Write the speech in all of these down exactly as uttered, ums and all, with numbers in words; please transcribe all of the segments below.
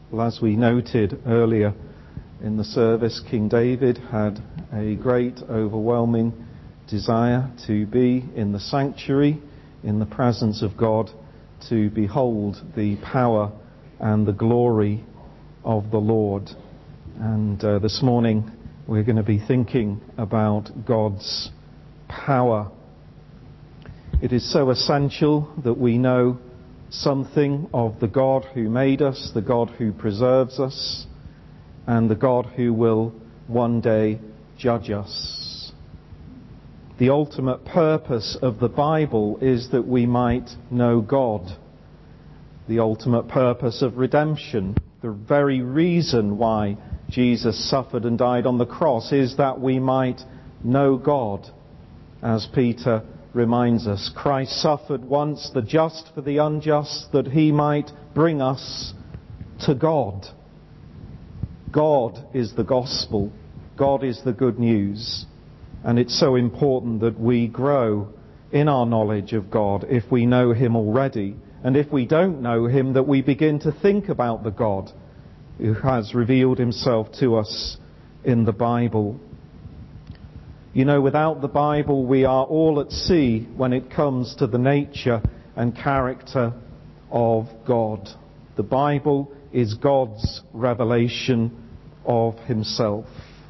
Well, as we noted earlier in the service, King David had a great, overwhelming desire to be in the sanctuary, in the presence of God, to behold the power and the glory of the Lord. And uh, this morning we're going to be thinking about God's power. It is so essential that we know something of the God who made us, the God who preserves us, and the God who will one day judge us. The ultimate purpose of the Bible is that we might know God. The ultimate purpose of redemption, the very reason why Jesus suffered and died on the cross, is that we might know God. As Peter reminds us, Christ suffered once, the just for the unjust, that he might bring us to God. God is the gospel. God is the good news. And it's so important that we grow in our knowledge of God if we know him already. And if we don't know him, that we begin to think about the God who has revealed himself to us in the Bible. You know, without the Bible, we are all at sea when it comes to the nature and character of God. The Bible is God's revelation of himself.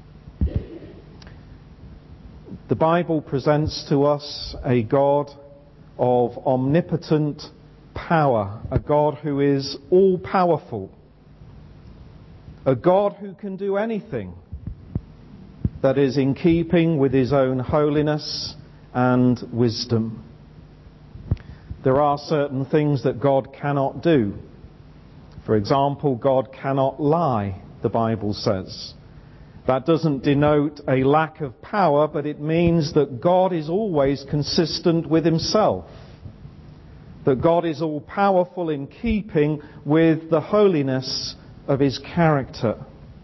The Bible presents to us a God of omnipotent power, a God who is all-powerful, a God who can do anything that is in keeping with his own holiness and wisdom. There are certain things that God cannot do. For example, God cannot lie, the Bible says. That doesn't denote a lack of power, but it means that God is always consistent with himself. That God is all-powerful in keeping with the holiness of his character.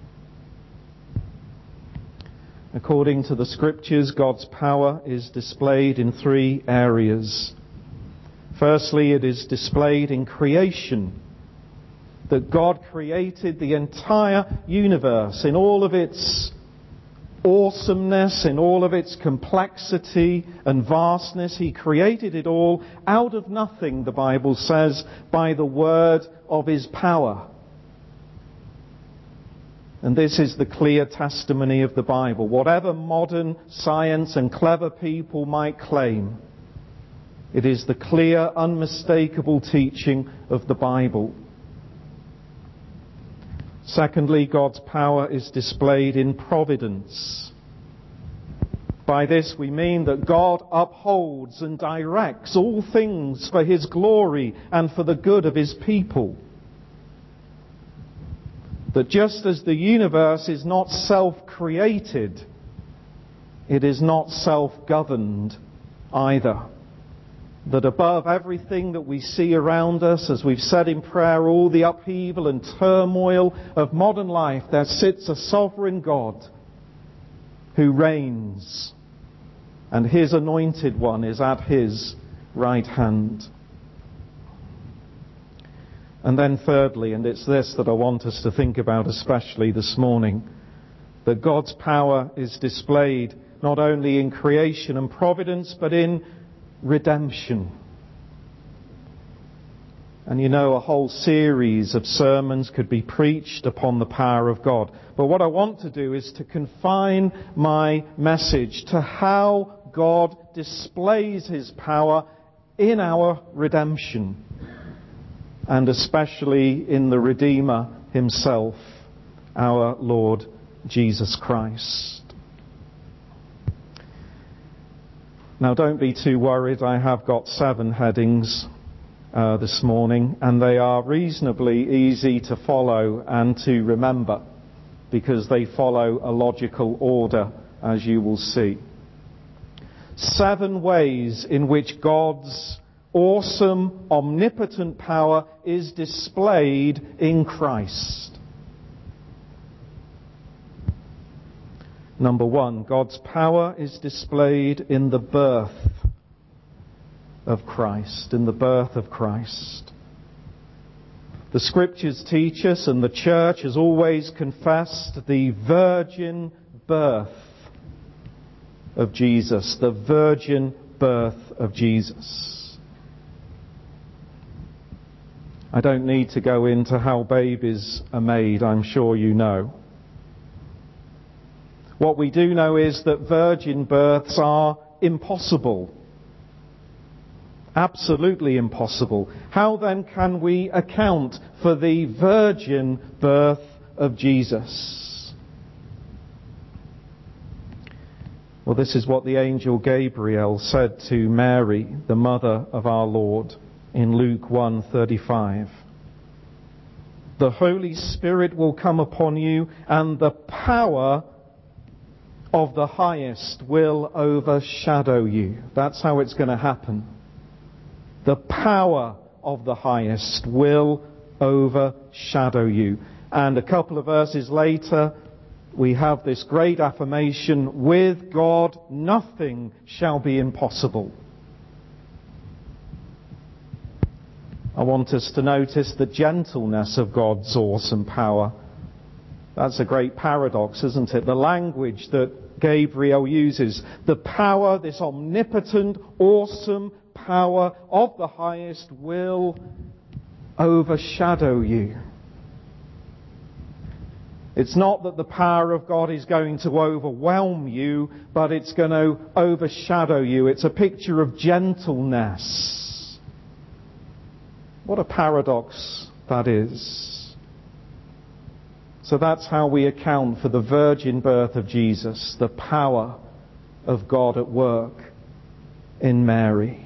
According to the Scriptures, God's power is displayed in three areas. Firstly, it is displayed in creation. That God created the entire universe in all of its awesomeness, in all of its complexity and vastness. He created it all out of nothing, the Bible says, by the word of his power. And this is the clear testimony of the Bible. Whatever modern science and clever people might claim, it is the clear, unmistakable teaching of the Bible. Secondly, God's power is displayed in providence. By this we mean that God upholds and directs all things for his glory and for the good of his people. That just as the universe is not self-created, it is not self-governed either. That above everything that we see around us, as we've said in prayer, all the upheaval and turmoil of modern life, there sits a sovereign God who reigns, and his anointed one is at his right hand. And then thirdly, and it's this that I want us to think about especially this morning, that God's power is displayed not only in creation and providence, but in redemption. And you know, a whole series of sermons could be preached upon the power of God. But what I want to do is to confine my message to how God displays his power in our redemption, and especially in the Redeemer himself, our Lord Jesus Christ. Now, don't be too worried. I have got seven headings uh, this morning, and they are reasonably easy to follow and to remember because they follow a logical order, as you will see. Seven ways in which God's awesome, omnipotent power is displayed in Christ. Number one, God's power is displayed in the birth of Christ, in the birth of Christ. The Scriptures teach us, and the Church has always confessed, the virgin birth of Jesus. The virgin birth of Jesus. I don't need to go into how babies are made, I'm sure you know. What we do know is that virgin births are impossible. Absolutely impossible. How then can we account for the virgin birth of Jesus? Well, this is what the angel Gabriel said to Mary, the mother of our Lord, in Luke one thirty-five. The Holy Spirit will come upon you, and the power of the Highest will overshadow you. That's how it's going to happen. The power of the Highest will overshadow you. And a couple of verses later, we have this great affirmation, with God nothing shall be impossible. I want us to notice the gentleness of God's awesome power. That's a great paradox, isn't it? The language that Gabriel uses, the power, this omnipotent, awesome power of the Highest will overshadow you. It's not that the power of God is going to overwhelm you, but it's going to overshadow you. It's a picture of gentleness. What a paradox that is. So that's how we account for the virgin birth of Jesus, the power of God at work in Mary.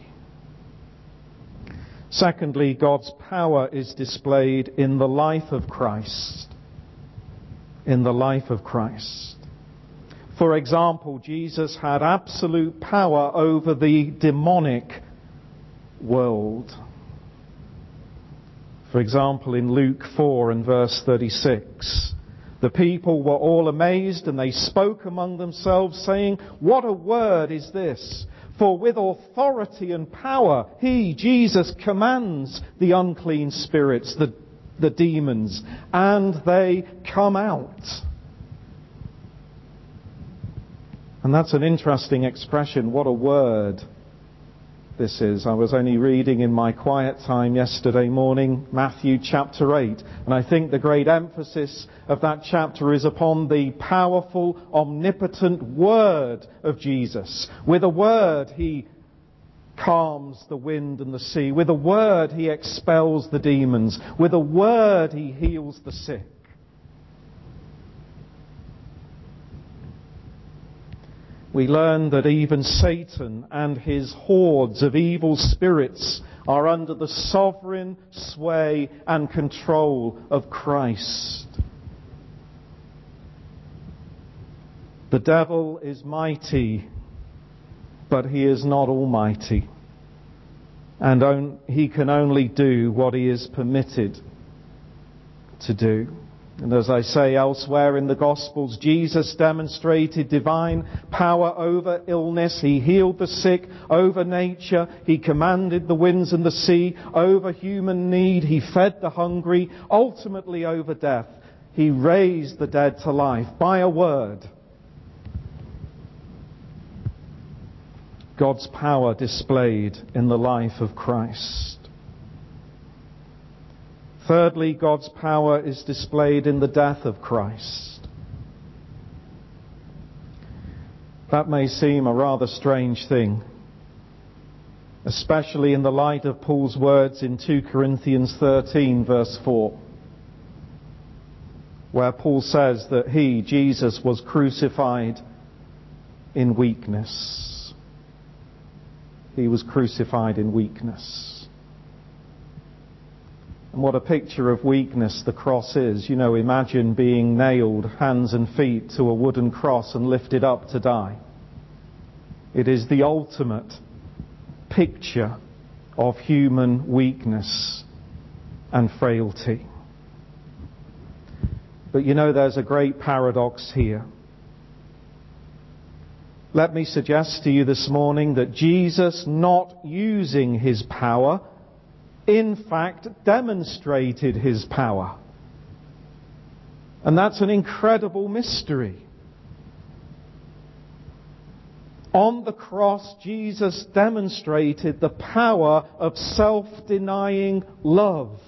Secondly, God's power is displayed in the life of Christ. In the life of Christ. For example, Jesus had absolute power over the demonic world. For example, in Luke four and verse thirty-six, the people were all amazed, and they spoke among themselves, saying, "What a word is this! For with authority and power he, Jesus, commands the unclean spirits, the, the demons, and they come out." And that's an interesting expression. What a word this is. I was only reading in my quiet time yesterday morning Matthew chapter eight, and I think the great emphasis of that chapter is upon the powerful, omnipotent word of Jesus. With a word he calms the wind and the sea. With a word he expels the demons. With a word he heals the sick. We learn that even Satan and his hordes of evil spirits are under the sovereign sway and control of Christ. The devil is mighty, but he is not almighty. And on, he can only do what he is permitted to do. And as I say elsewhere in the Gospels, Jesus demonstrated divine power over illness. He healed the sick, over nature. He commanded the winds and the sea, over human need. He fed the hungry, ultimately over death. He raised the dead to life by a word. God's power displayed in the life of Christ. Thirdly, God's power is displayed in the death of Christ. That may seem a rather strange thing, especially in the light of Paul's words in two Corinthians thirteen, verse four, where Paul says that he, Jesus, was crucified in weakness. He was crucified in weakness. And what a picture of weakness the cross is. You know, imagine being nailed hands and feet to a wooden cross and lifted up to die. It is the ultimate picture of human weakness and frailty. But you know, there's a great paradox here. Let me suggest to you this morning that Jesus not using his power in fact demonstrated his power. And that's an incredible mystery. On the cross, Jesus demonstrated the power of self-denying love.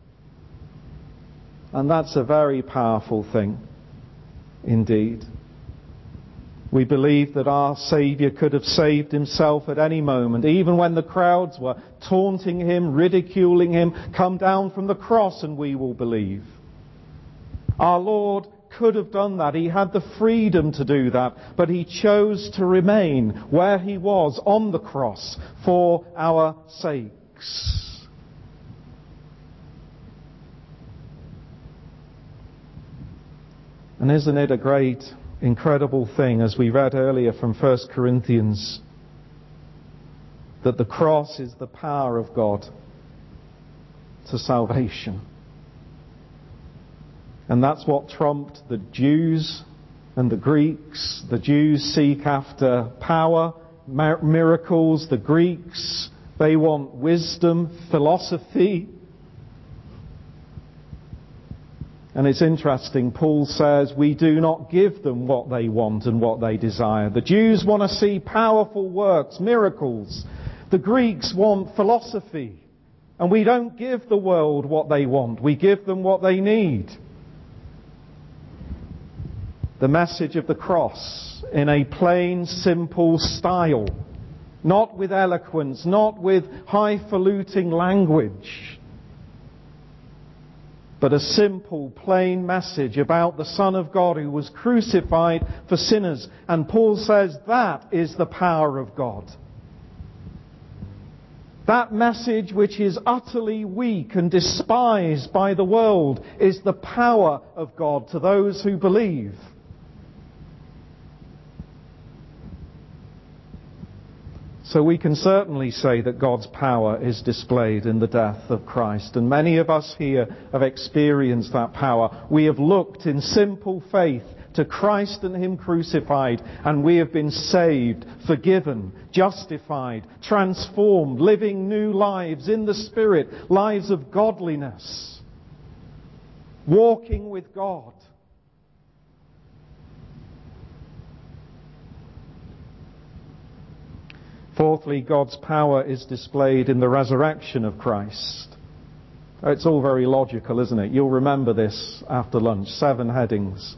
And that's a very powerful thing indeed. We believe that our Saviour could have saved himself at any moment, even when the crowds were taunting him, ridiculing him. Come down from the cross and we will believe. Our Lord could have done that. He had the freedom to do that, but he chose to remain where he was on the cross for our sakes. And isn't it a great, incredible thing, as we read earlier from First Corinthians, that the cross is the power of God to salvation. And that's what trumped the Jews and the Greeks. The Jews seek after power, miracles. The Greeks, they want wisdom, philosophy. And it's interesting, Paul says, we do not give them what they want and what they desire. The Jews want to see powerful works, miracles. The Greeks want philosophy. And we don't give the world what they want. We give them what they need. The message of the cross in a plain, simple style. Not with eloquence, not with highfalutin language. But a simple, plain message about the Son of God who was crucified for sinners. And Paul says that is the power of God. That message, which is utterly weak and despised by the world, is the power of God to those who believe. So we can certainly say that God's power is displayed in the death of Christ. And many of us here have experienced that power. We have looked in simple faith to Christ and Him crucified, and we have been saved, forgiven, justified, transformed, living new lives in the Spirit, lives of godliness, walking with God. Fourthly, God's power is displayed in the resurrection of Christ. It's all very logical, isn't it? You'll remember this after lunch. Seven headings.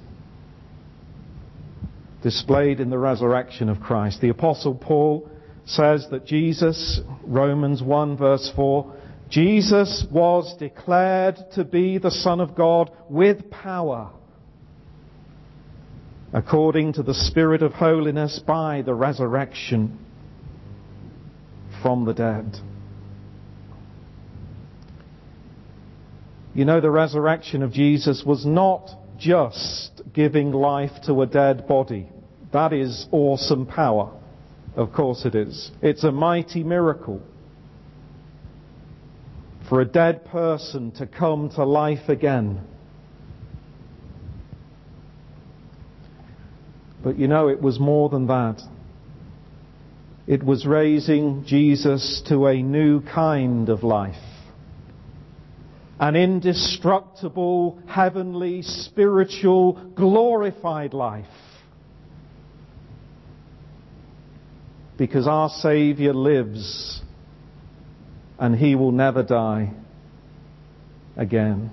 Displayed in the resurrection of Christ. The Apostle Paul says that Jesus, Romans one verse four, Jesus was declared to be the Son of God with power, according to the Spirit of holiness, by the resurrection from the dead. You know, the resurrection of Jesus was not just giving life to a dead body. That is awesome power. Of course it is. It's a mighty miracle for a dead person to come to life again. But you know, it was more than that. It was raising Jesus to a new kind of life. An indestructible, heavenly, spiritual, glorified life. Because our Saviour lives and He will never die again.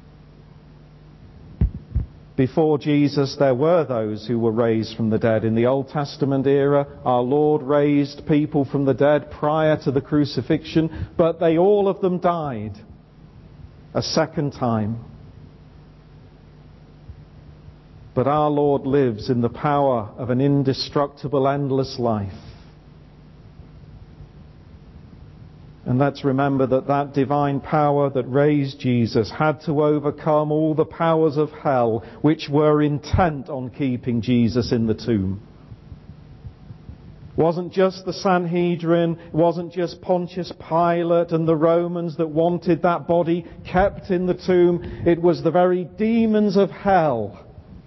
Before Jesus, there were those who were raised from the dead. In the Old Testament era, our Lord raised people from the dead prior to the crucifixion, but they all of them died a second time. But our Lord lives in the power of an indestructible, endless life. And let's remember that that divine power that raised Jesus had to overcome all the powers of hell which were intent on keeping Jesus in the tomb. It wasn't just the Sanhedrin, it wasn't just Pontius Pilate and the Romans that wanted that body kept in the tomb. It was the very demons of hell.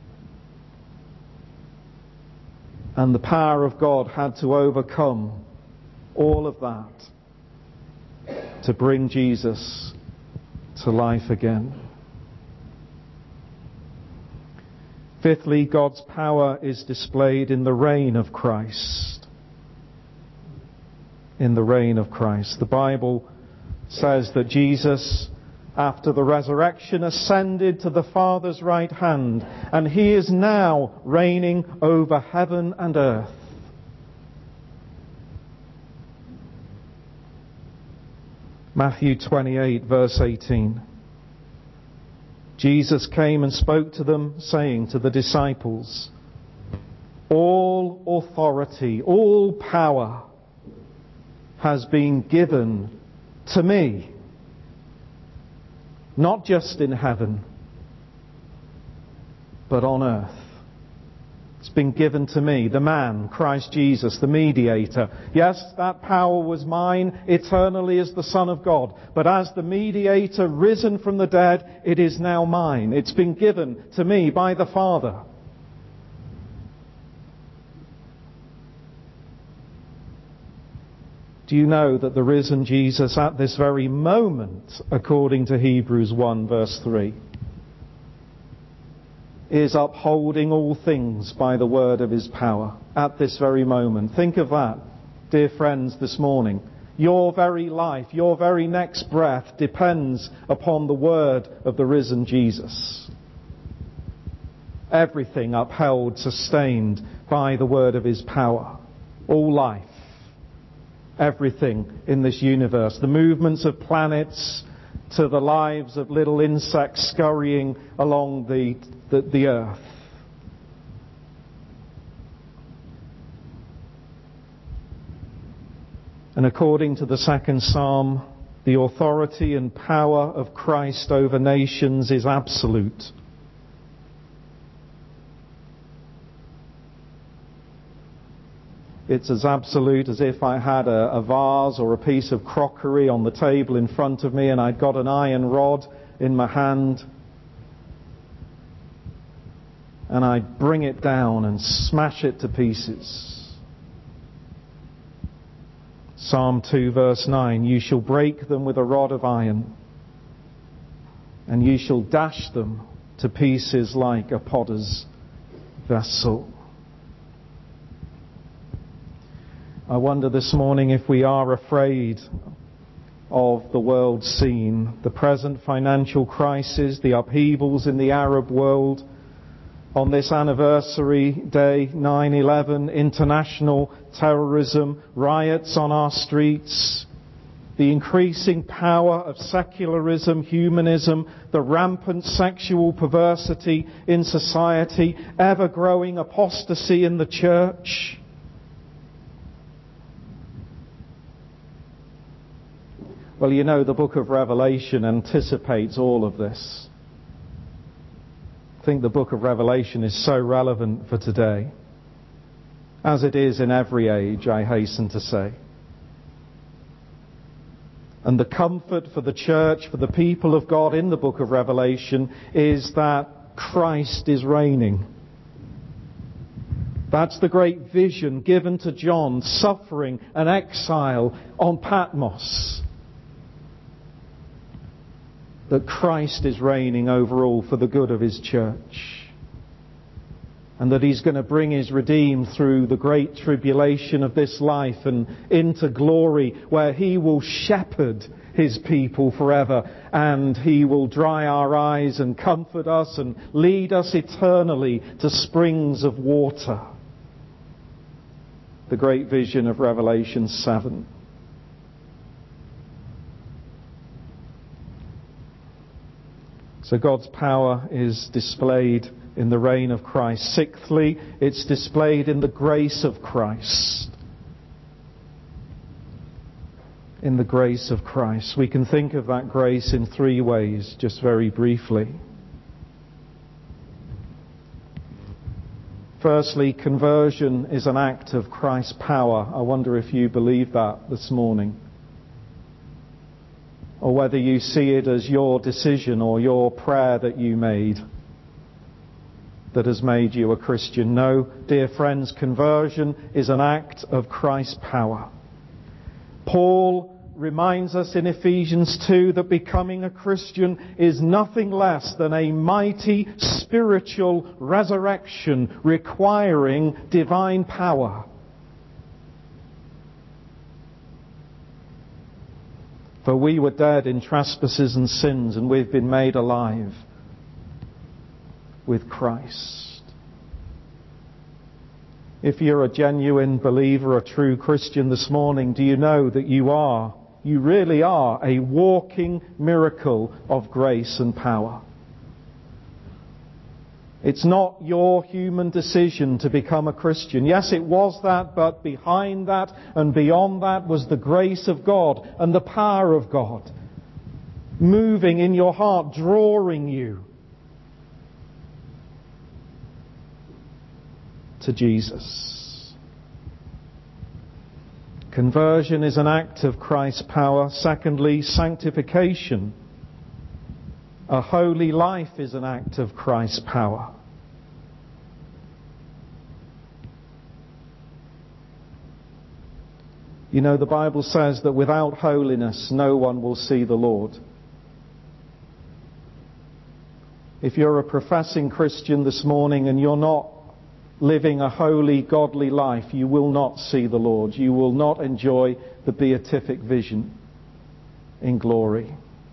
And the power of God had to overcome all of that to bring Jesus to life again. Fifthly, God's power is displayed in the reign of Christ. In the reign of Christ. The Bible says that Jesus, after the resurrection, ascended to the Father's right hand, and he is now reigning over heaven and earth. Matthew twenty-eight, verse eighteen. Jesus came and spoke to them, saying to the disciples, "All authority, all power has been given to me." Not just in heaven, but on earth. It's been given to me, the man, Christ Jesus, the mediator. Yes, that power was mine eternally as the Son of God. But as the mediator risen from the dead, it is now mine. It's been given to me by the Father. Do you know that the risen Jesus at this very moment, according to Hebrews one verse three, is upholding all things by the word of his power at this very moment? Think of that, dear friends, this morning. Your very life, your very next breath depends upon the word of the risen Jesus. Everything upheld, sustained by the word of his power. All life. Everything in this universe. The movements of planets to the lives of little insects scurrying along the, the, the earth. And according to the second psalm, the authority and power of Christ over nations is absolute. It's as absolute as if I had a, a vase or a piece of crockery on the table in front of me and I'd got an iron rod in my hand and I'd bring it down and smash it to pieces. Psalm two verse nine, "You shall break them with a rod of iron, and you shall dash them to pieces like a potter's vessel." I wonder this morning if we are afraid of the world scene, the present financial crisis, the upheavals in the Arab world, on this anniversary day, nine eleven, international terrorism, riots on our streets, the increasing power of secularism, humanism, the rampant sexual perversity in society, ever-growing apostasy in the church. Well, you know, the book of Revelation anticipates all of this. I think the book of Revelation is so relevant for today, as it is in every age, I hasten to say. And the comfort for the church, for the people of God in the book of Revelation, is that Christ is reigning. That's the great vision given to John, suffering and exile on Patmos. That Christ is reigning over all for the good of his church. And that he's going to bring his redeemed through the great tribulation of this life and into glory, where he will shepherd his people forever, and he will dry our eyes and comfort us and lead us eternally to springs of water. The great vision of Revelation seven. So God's power is displayed in the reign of Christ. Sixthly, it's displayed in the grace of Christ. In the grace of Christ. We can think of that grace in three ways, just very briefly. Firstly, conversion is an act of Christ's power. I wonder if you believe that this morning. Or whether you see it as your decision or your prayer that you made that has made you a Christian. No, dear friends, conversion is an act of Christ's power. Paul reminds us in Ephesians two that becoming a Christian is nothing less than a mighty spiritual resurrection requiring divine power. For we were dead in trespasses and sins, and we've been made alive with Christ. If you're a genuine believer, a true Christian this morning, do you know that you are, you really are a walking miracle of grace and power? It's not your human decision to become a Christian. Yes, it was that, but behind that and beyond that was the grace of God and the power of God moving in your heart, drawing you to Jesus. Conversion is an act of Christ's power. Secondly, sanctification. A holy life is an act of Christ's power. You know, the Bible says that without holiness no one will see the Lord. If you're a professing Christian this morning and you're not living a holy, godly life, you will not see the Lord. You will not enjoy the beatific vision in glory.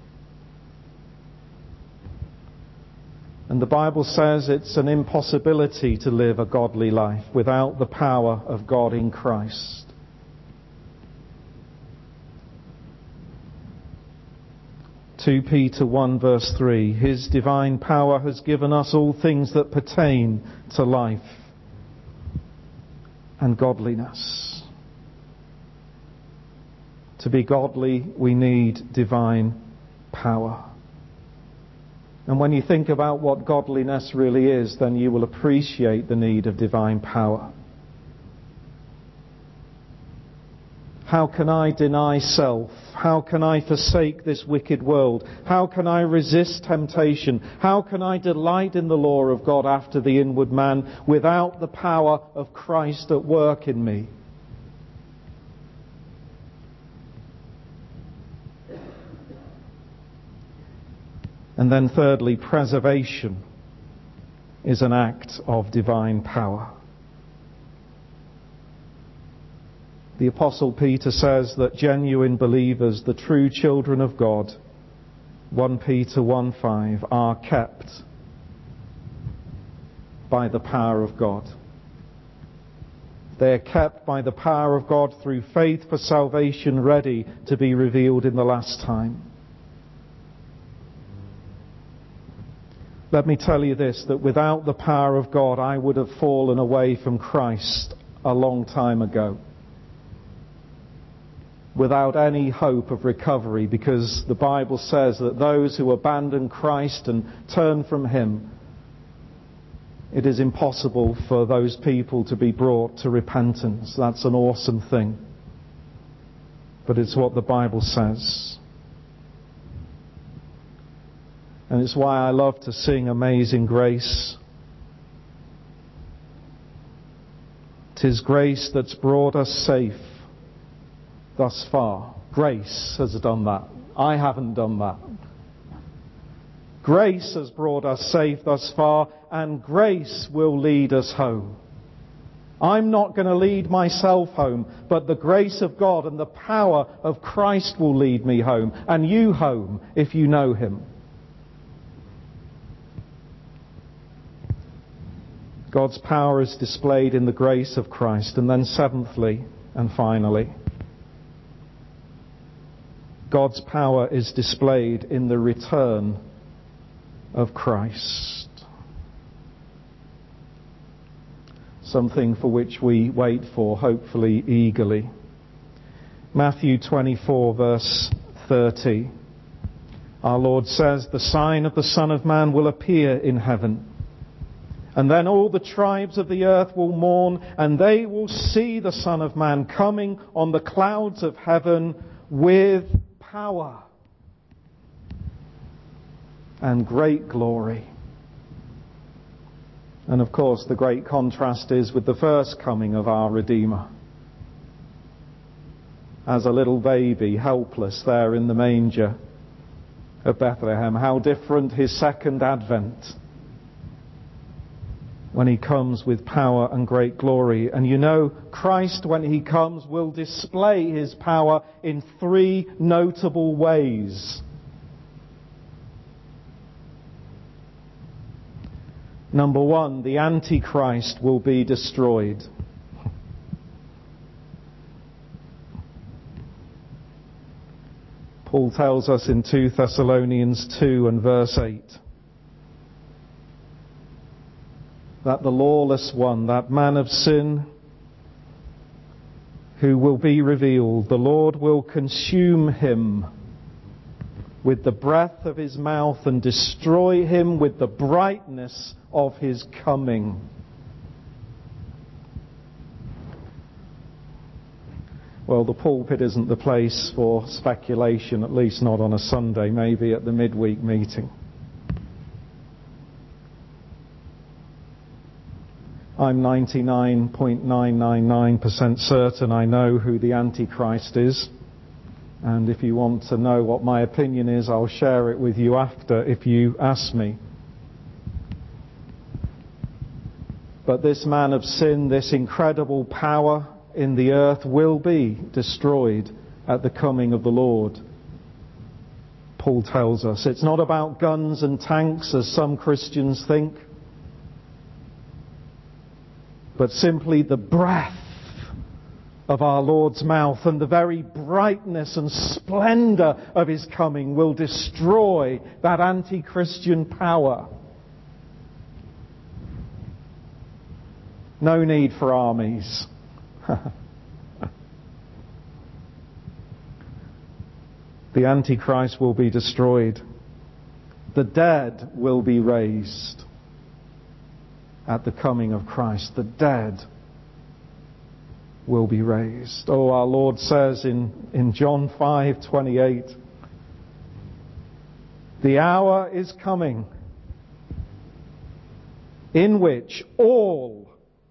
And the Bible says it's an impossibility to live a godly life without the power of God in Christ. Second Peter one verse three, His divine power has given us all things that pertain to life and godliness. To be godly, we need divine power. And when you think about what godliness really is, then you will appreciate the need of divine power. How can I deny self? How can I forsake this wicked world? How can I resist temptation? How can I delight in the law of God after the inward man without the power of Christ at work in me? And then thirdly, preservation is an act of divine power. The Apostle Peter says that genuine believers, the true children of God, First Peter one five, are kept by the power of God. They are kept by the power of God through faith for salvation, ready to be revealed in the last time. Let me tell you this, that without the power of God, I would have fallen away from Christ a long time ago, without any hope of recovery, because the Bible says that those who abandon Christ and turn from Him, it is impossible for those people to be brought to repentance. That's an awesome thing. But it's what the Bible says. And it's why I love to sing Amazing Grace. 'Tis grace that's brought us safe thus far. Grace has done that. I haven't done that. Grace has brought us safe thus far, and grace will lead us home. I'm not going to lead myself home, but the grace of God and the power of Christ will lead me home, and you home if you know Him. God's power is displayed in the grace of Christ. And then seventhly and finally, God's power is displayed in the return of Christ. Something for which we wait for, hopefully eagerly. Matthew twenty-four verse thirty. Our Lord says, "The sign of the Son of Man will appear in heaven. And then all the tribes of the earth will mourn, and they will see the Son of Man coming on the clouds of heaven with power and great glory." And of course, the great contrast is with the first coming of our Redeemer. as a little baby, helpless there in the manger of Bethlehem. How different his second advent, when he comes with power and great glory. And you know, Christ, when he comes, will display his power in three notable ways. Number one, the Antichrist will be destroyed. Paul tells us in two Thessalonians two and verse eight that the lawless one, that man of sin who will be revealed, the Lord will consume him with the breath of his mouth and destroy him with the brightness of his coming. Well, the pulpit isn't the place for speculation, at least not on a Sunday, maybe at the midweek meeting. I'm ninety-nine point nine nine nine percent certain I know who the Antichrist is. And if you want to know what my opinion is, I'll share it with you after if you ask me. But this man of sin, this incredible power in the earth, will be destroyed at the coming of the Lord. Paul tells us it's not about guns and tanks as some Christians think, but simply the breath of our Lord's mouth and the very brightness and splendour of his coming will destroy that anti-Christian power. No need for armies. The Antichrist will be destroyed. The dead will be raised at the coming of Christ. The dead will be raised. Oh, our Lord says in, in John five twenty-eight, the hour is coming in which all,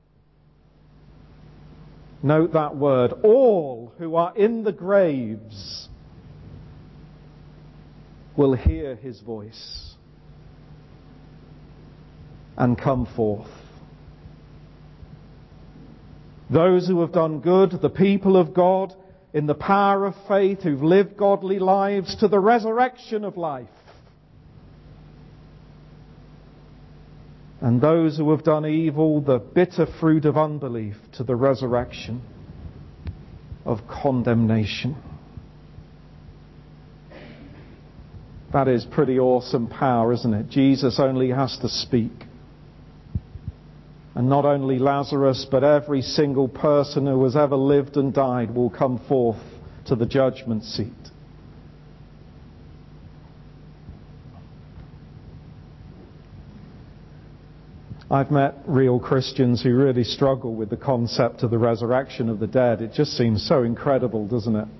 note that word, all who are in the graves will hear his voice and come forth. Those who have done good, the people of God, in the power of faith, who've lived godly lives, to the resurrection of life. And those who have done evil, the bitter fruit of unbelief, to the resurrection of condemnation. That is pretty awesome power, isn't it? Jesus only has to speak. And not only Lazarus, but every single person who has ever lived and died will come forth to the judgment seat. I've met real Christians who really struggle with the concept of the resurrection of the dead. It just seems so incredible, doesn't it?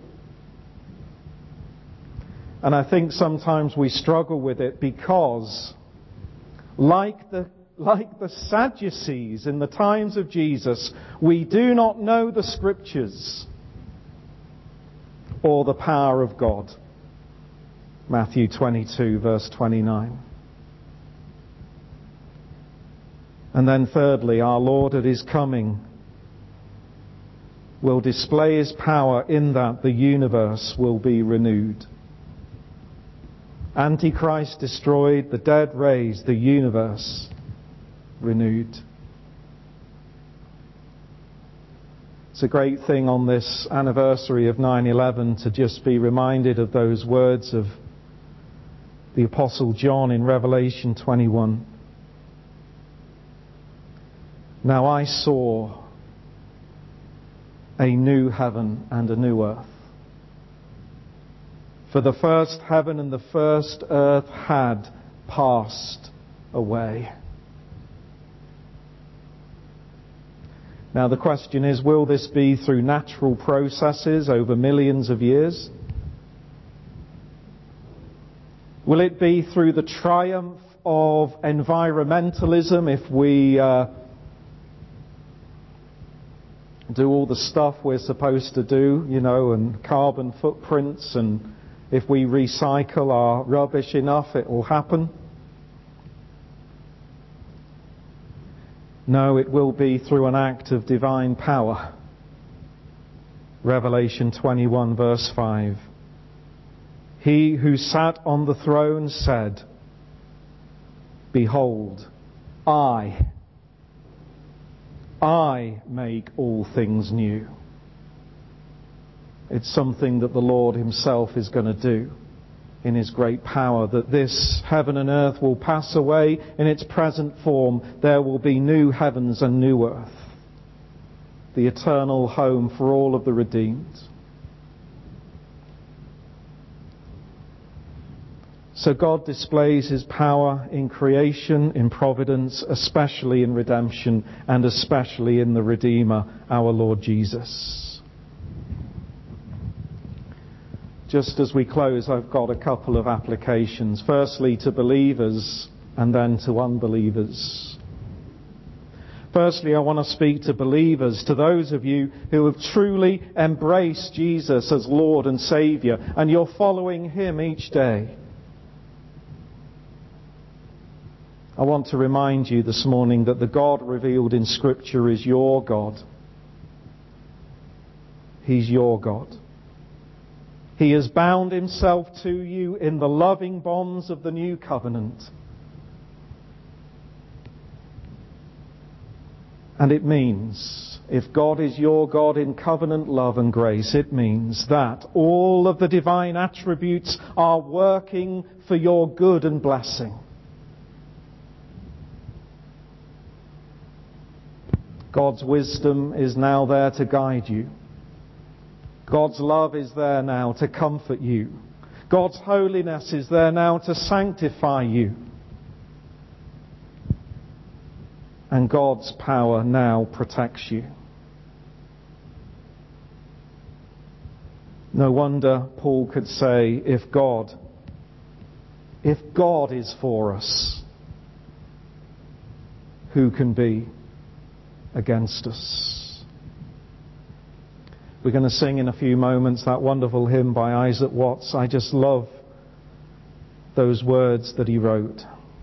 And I think sometimes we struggle with it because, like the Like the Sadducees in the times of Jesus, we do not know the Scriptures or the power of God. Matthew twenty-two, verse twenty-nine. And then thirdly, our Lord at his coming will display his power in that the universe will be renewed. Antichrist destroyed, the dead raised, the universe renewed. It's a great thing on this anniversary of nine eleven to just be reminded of those words of the Apostle John in Revelation twenty-one. Now I saw a new heaven and a new earth. For the first heaven and the first earth had passed away. Now the question is, will this be through natural processes over millions of years? Will it be through the triumph of environmentalism if we uh, do all the stuff we're supposed to do, you know, and carbon footprints, and if we recycle our rubbish enough, it will happen. No, it will be through an act of divine power. Revelation twenty-one verse five. He who sat on the throne said, "Behold, I, I make all things new." It's something that the Lord himself is going to do in his great power, that this heaven and earth will pass away in its present form. There will be new heavens and new earth, the eternal home for all of the redeemed. So God displays his power in creation, in providence, especially in redemption, and especially in the Redeemer, our Lord Jesus. Just as we close, I've got a couple of applications. Firstly, to believers, and then to unbelievers. Firstly, I want to speak to believers, to those of you who have truly embraced Jesus as Lord and Saviour, and you're following him each day. I want to remind you this morning that the God revealed in Scripture is your God. He's your God. He has bound himself to you in the loving bonds of the new covenant. And it means, if God is your God in covenant love and grace, it means that all of the divine attributes are working for your good and blessing. God's wisdom is now there to guide you. God's love is there now to comfort you. God's holiness is there now to sanctify you. And God's power now protects you. No wonder Paul could say, if God, if God is for us, who can be against us? We're going to sing in a few moments that wonderful hymn by Isaac Watts. I just love those words that he wrote.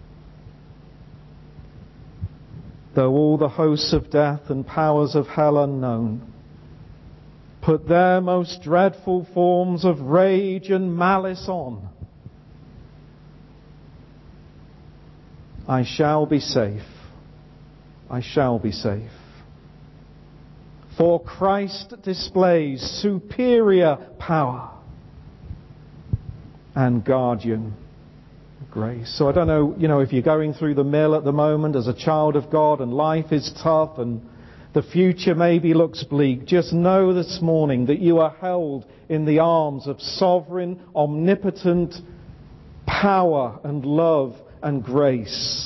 Though all the hosts of death and powers of hell unknown put their most dreadful forms of rage and malice on, I shall be safe. I shall be safe. For Christ displays superior power and guardian grace. So I don't know, you know, if you're going through the mill at the moment as a child of God and life is tough and the future maybe looks bleak, just know this morning that you are held in the arms of sovereign, omnipotent power and love and grace.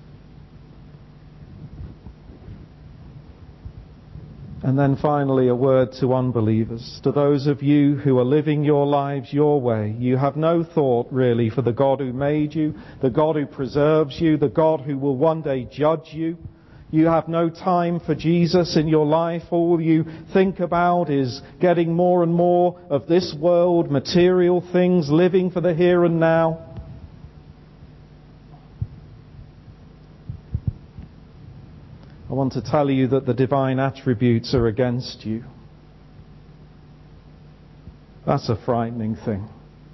And then finally, a word to unbelievers. To those of you who are living your lives your way, you have no thought really for the God who made you, the God who preserves you, the God who will one day judge you. You have no time for Jesus in your life. All you think about is getting more and more of this world, material things, living for the here and now. I want to tell you that the divine attributes are against you. That's a frightening thing.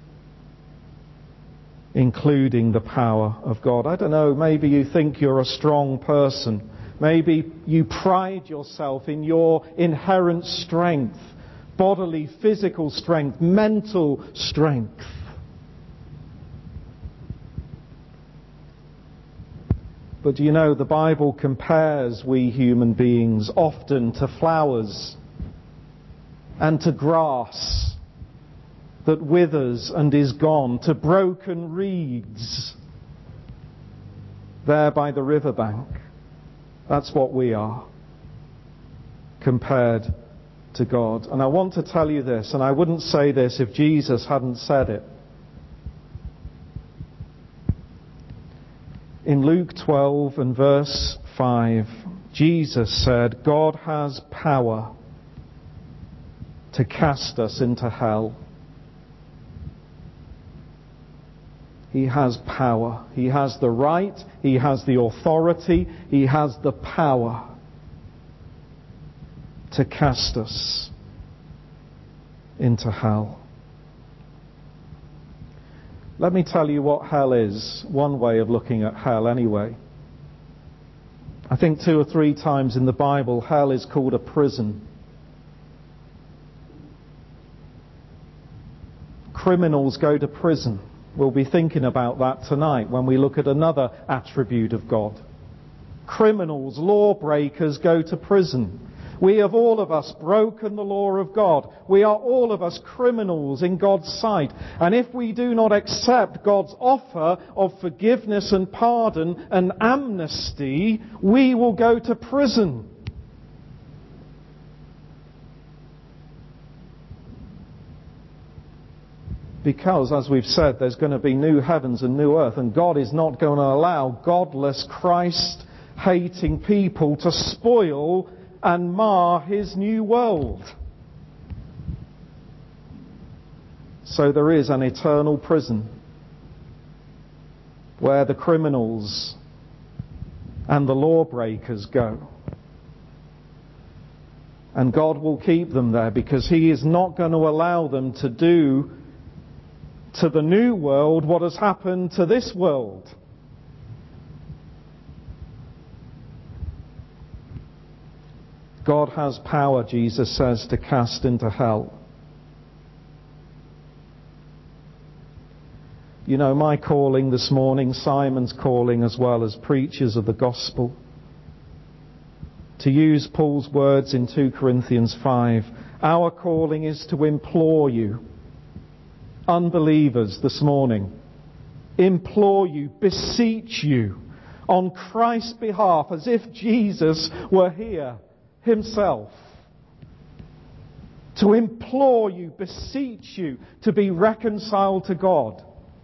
Including the power of God. I don't know, maybe you think you're a strong person. Maybe you pride yourself in your inherent strength, bodily, physical strength, mental strength. But you know, the Bible compares we human beings often to flowers and to grass that withers and is gone, to broken reeds there by the riverbank. That's what we are compared to God. And I want to tell you this, and I wouldn't say this if Jesus hadn't said it. In Luke twelve and verse five, Jesus said, God has power to cast us into hell. He has power. He has the right. He has the authority. He has the power to cast us into hell. Let me tell you what hell is. One way of looking at hell anyway. I think two or three times in the Bible, hell is called a prison. Criminals go to prison. We'll be thinking about that tonight when we look at another attribute of God. Criminals, lawbreakers go to prison. We have all of us broken the law of God. We are all of us criminals in God's sight. And if we do not accept God's offer of forgiveness and pardon and amnesty, we will go to prison. Because, as we've said, there's going to be new heavens and new earth, and God is not going to allow godless, Christ-hating people to spoil and mar His new world. So there is an eternal prison where the criminals and the lawbreakers go. And God will keep them there because He is not going to allow them to do to the new world what has happened to this world. God has power, Jesus says, to cast into hell. You know, my calling this morning, Simon's calling as well as preachers of the gospel, to use Paul's words in two Corinthians five, our calling is to implore you, unbelievers this morning, implore you, beseech you, on Christ's behalf, as if Jesus were here Himself, to implore you, beseech you to be reconciled to God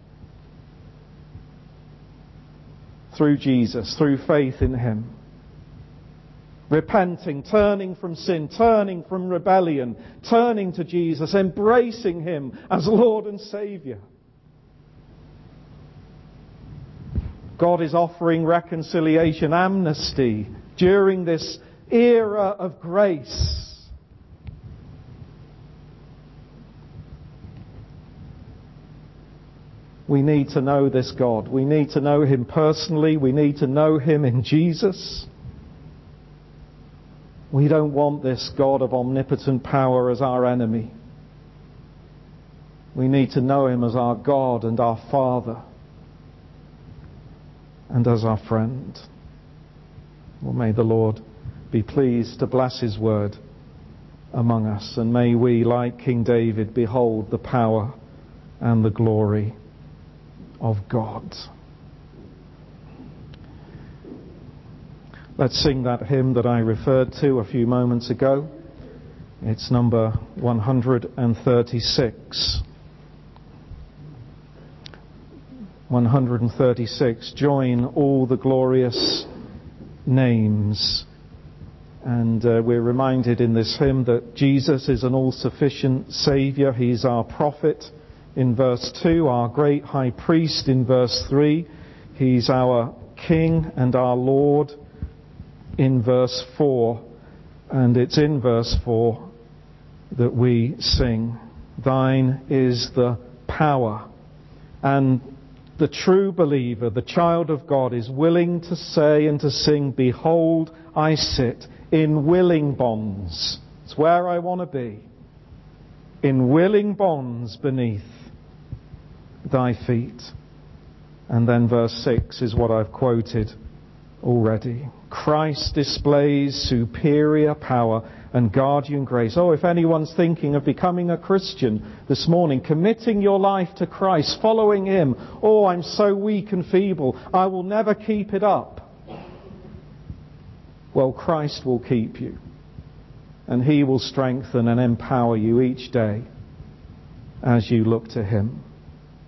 through Jesus, through faith in Him. Repenting, turning from sin, turning from rebellion, turning to Jesus, embracing Him as Lord and Saviour. God is offering reconciliation, amnesty during this era of grace. We need to know this God. We need to know Him personally. We need to know Him in Jesus. We don't want this God of omnipotent power as our enemy. We need to know Him as our God and our Father and as our friend. Well, may the Lord be pleased to bless His word among us, and may we, like King David, behold the power and the glory of God. Let's sing that hymn that I referred to a few moments ago. It's number one hundred thirty-six. one hundred thirty-six. Join all the glorious names. And uh, we're reminded in this hymn that Jesus is an all-sufficient Saviour. He's our prophet in verse two, our great high priest in verse three. He's our King and our Lord in verse four. And it's in verse four that we sing, Thine is the power. And the true believer, the child of God, is willing to say and to sing, Behold, I sit in willing bonds. It's where I want to be. In willing bonds beneath Thy feet. And then verse six is what I've quoted already. Christ displays superior power and guardian grace. Oh, if anyone's thinking of becoming a Christian this morning, committing your life to Christ, following Him, oh, I'm so weak and feeble, I will never keep it up. Well, Christ will keep you, and He will strengthen and empower you each day as you look to Him.